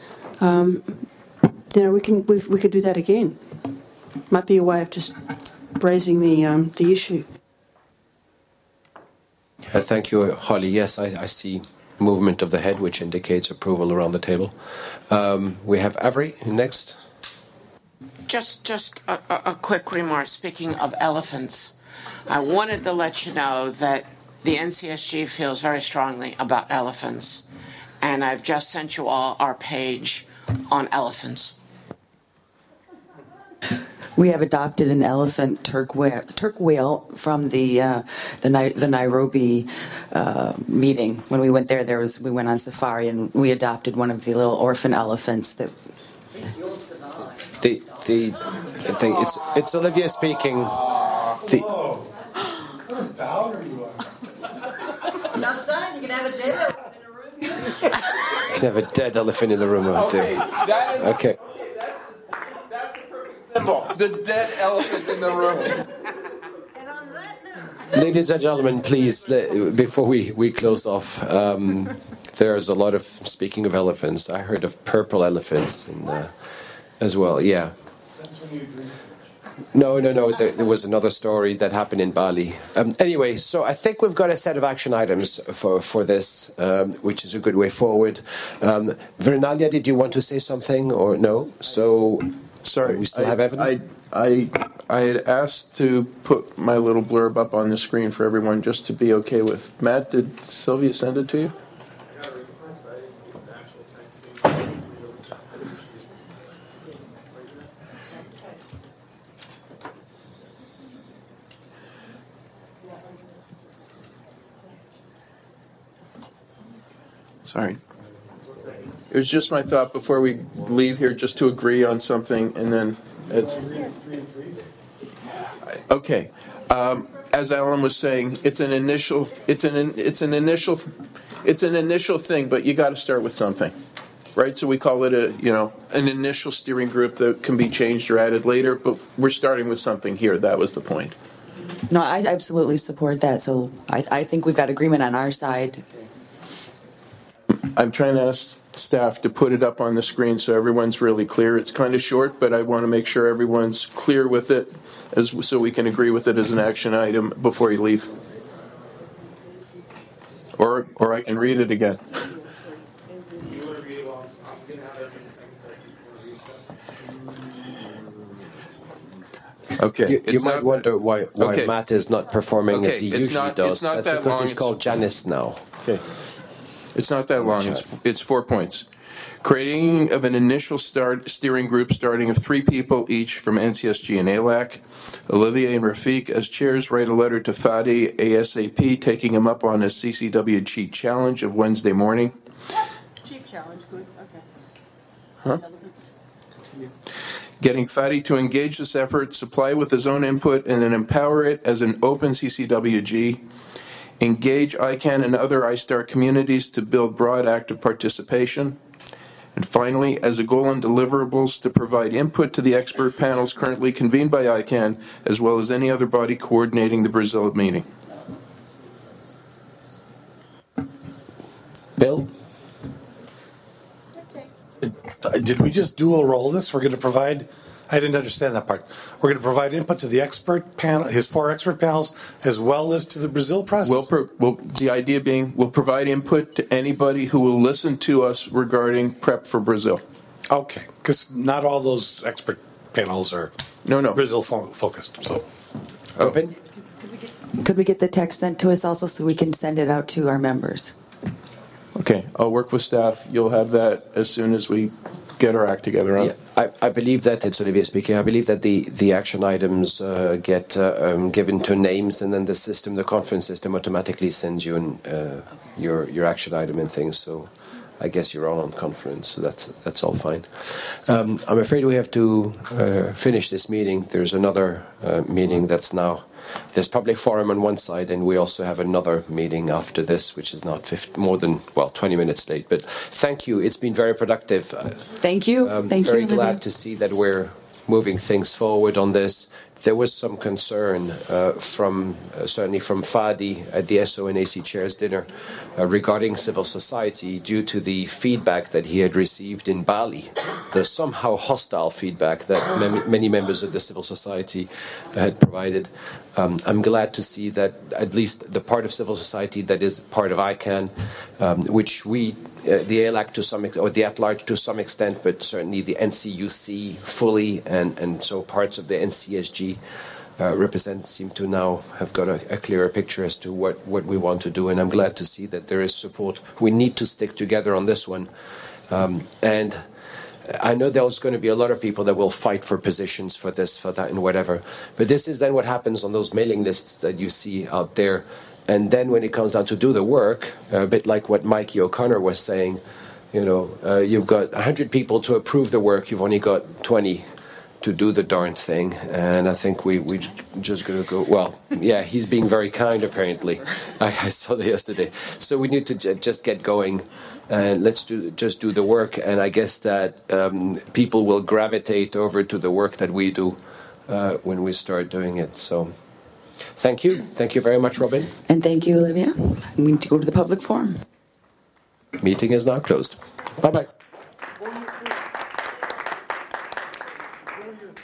We could do that again. Might be a way of just raising the issue. Thank you, Holly. Yes, I see movement of the head, which indicates approval around the table. We have Avery next. Just a quick remark. Speaking of elephants, I wanted to let you know that the NCSG feels very strongly about elephants, and I've just sent you all our page on elephants. We have adopted an elephant turk whale from the Nairobi meeting. When we went there, we went on safari and we adopted one of the little orphan elephants that. It's Olivia speaking. Now, son, you can have a dead elephant in a room. You can have a dead elephant in the room. Okay. Okay. That's the perfect symbol. The dead elephant in the room. Ladies and gentlemen, please, before we close off, there's a lot of, speaking of elephants, I heard of purple elephants as well, yeah. No. There was another story that happened in Bali. Anyway, so I think we've got a set of action items for this, which is a good way forward. Vernalia, did you want to say something or no? So, sorry, we still have Evan. I had asked to put my little blurb up on the screen for everyone just to be okay with. Matt, did Sylvia send it to you? Sorry. It was just my thought before we leave here, just to agree on something, and then okay. As Alan was saying, it's an initial thing, but you got to start with something, right? So we call it an initial steering group that can be changed or added later, but we're starting with something here. That was the point. No, I absolutely support that. So I think we've got agreement on our side. I'm trying to ask staff to put it up on the screen so everyone's really clear. It's kind of short, but I want to make sure everyone's clear with it so we can agree with it as an action item before you leave. Or I can read it again. Okay. You might wonder why Matt is not performing as he usually does. It's not That's that because long. he's called Janice now. Okay. It's not that long. It's 4 points. Creating of an initial steering group starting of 3 people each from NCSG and ALAC. Olivier and Rafiq as chairs write a letter to Fadi ASAP, taking him up on his CCW cheat challenge of Wednesday morning. Cheap challenge, good, okay. Huh? Getting Fadi to engage this effort, supply with his own input, and then empower it as an open CCWG. Engage ICANN and other ISTAR communities to build broad active participation. And finally, as a goal and deliverables, to provide input to the expert panels currently convened by ICANN, as well as any other body coordinating the Brazil meeting. Bill? Did we just dual roll this? We're going to provide... I didn't understand that part. We're going to provide input to the expert panel, his 4 expert panels, as well as to the Brazil process. The idea being, we'll provide input to anybody who will listen to us regarding prep for Brazil. Okay, because not all those expert panels are No. Brazil focused. So, Open? Could we get the text sent to us also so we can send it out to our members? Okay, I'll work with staff. You'll have that as soon as we get our act together on. Yeah, I believe that, it's Olivier speaking, I believe that the action items get given to names, and then the system, the conference system, automatically sends you your action item and things. So I guess you're all on conference, so that's all fine. I'm afraid we have to finish this meeting. There's another meeting that's now. There's public forum on one side, and we also have another meeting after this, which is not 20 minutes late. But thank you. It's been very productive. Thank you. Thank you. Very glad to see that we're moving things forward on this. There was some concern certainly from Fadi at the SONAC Chairs Dinner regarding civil society due to the feedback that he had received in Bali, the somehow hostile feedback that many members of the civil society had provided. I'm glad to see that at least the part of civil society that is part of ICANN, which we, the ALAC to some extent, or the at-large to some extent, but certainly the NCUC fully, and so parts of the NCSG seem to now have got a clearer picture as to what we want to do, and I'm glad to see that there is support. We need to stick together on this one, and I know there's going to be a lot of people that will fight for positions for this, for that, and whatever. But this is then what happens on those mailing lists that you see out there. And then when it comes down to do the work, a bit like what Mikey O'Connor was saying, you've got 100 people to approve the work, you've only got 20 to do the darn thing. And I think we just going to go, well, yeah, he's being very kind, apparently. I saw that yesterday. So we need to just get going. And let's just do the work, and I guess that people will gravitate over to the work that we do when we start doing it. So, thank you very much, Robin. And thank you, Olivia. We need to go to the public forum. Meeting is now closed. Bye bye.